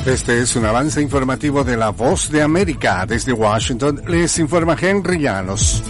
Este es un avance informativo de La Voz de América. Desde Washington les informa Henry Llanos.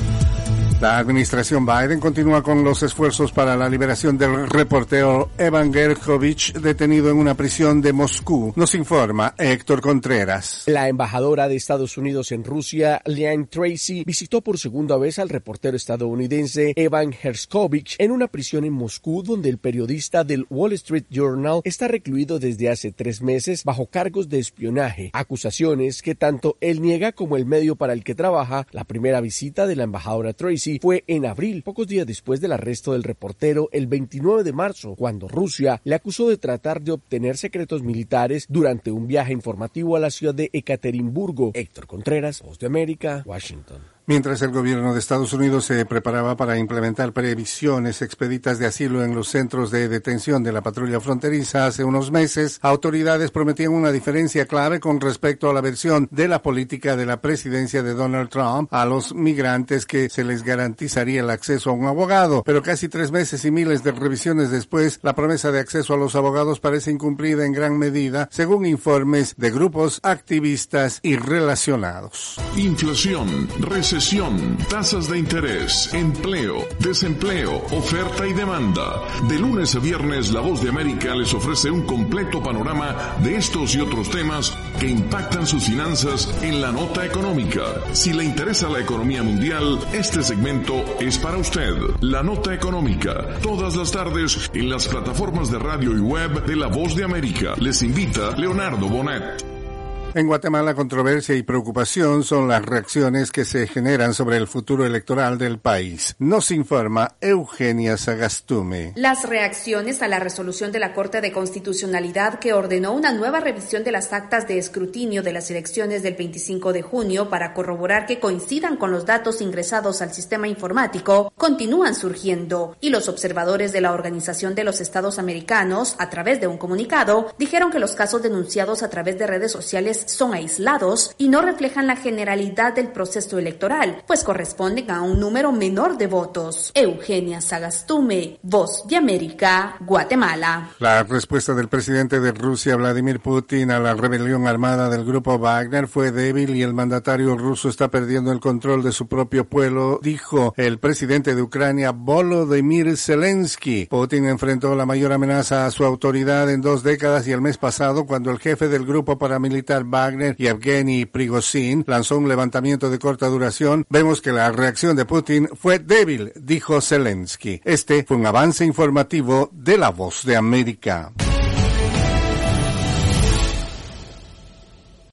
La administración Biden continúa con los esfuerzos para la liberación del reportero Evan Gershkovich, detenido en una prisión de Moscú. Nos informa Héctor Contreras. La embajadora de Estados Unidos en Rusia, Lynn Tracy, visitó por segunda vez al reportero estadounidense Evan Gershkovich en una prisión en Moscú, donde el periodista del Wall Street Journal está recluido desde hace 3 meses bajo cargos de espionaje, acusaciones que tanto él niega como el medio para el que trabaja. La primera visita de la embajadora Tracy fue en abril, pocos días después del arresto del reportero el 29 de marzo, cuando Rusia le acusó de tratar de obtener secretos militares durante un viaje informativo a la ciudad de Ekaterimburgo. Héctor Contreras, Voz de América, Washington. Mientras el gobierno de Estados Unidos se preparaba para implementar previsiones expeditas de asilo en los centros de detención de la patrulla fronteriza hace unos meses, autoridades prometían una diferencia clave con respecto a la versión de la política de la presidencia de Donald Trump a los migrantes, que se les garantizaría el acceso a un abogado. Pero casi 3 meses y miles de revisiones después, la promesa de acceso a los abogados parece incumplida en gran medida, según informes de grupos activistas y relacionados. Inflación, recesión, tasas de interés, empleo, desempleo, oferta y demanda. De lunes a viernes, La Voz de América les ofrece un completo panorama de estos y otros temas que impactan sus finanzas en la nota económica. Si le interesa la economía mundial, este segmento es para usted. La nota económica, todas las tardes en las plataformas de radio y web de La Voz de América. Les invita Leonardo Bonet. En Guatemala, controversia y preocupación son las reacciones que se generan sobre el futuro electoral del país. Nos informa Eugenia Sagastume. Las reacciones a la resolución de la Corte de Constitucionalidad que ordenó una nueva revisión de las actas de escrutinio de las elecciones del 25 de junio para corroborar que coincidan con los datos ingresados al sistema informático continúan surgiendo, y los observadores de la Organización de los Estados Americanos, a través de un comunicado, dijeron que los casos denunciados a través de redes sociales son aislados y no reflejan la generalidad del proceso electoral, pues corresponden a un número menor de votos. Eugenia Sagastume, Voz de América, Guatemala. La respuesta del presidente de Rusia, Vladimir Putin, a la rebelión armada del grupo Wagner fue débil y el mandatario ruso está perdiendo el control de su propio pueblo, dijo el presidente de Ucrania, Volodymyr Zelensky. Putin enfrentó la mayor amenaza a su autoridad en 2 décadas y el mes pasado, cuando el jefe del grupo paramilitar Wagner, Yevgeny Prigozhin, lanzó un levantamiento de corta duración. Vemos que la reacción de Putin fue débil, dijo Zelensky. Este fue un avance informativo de La Voz de América.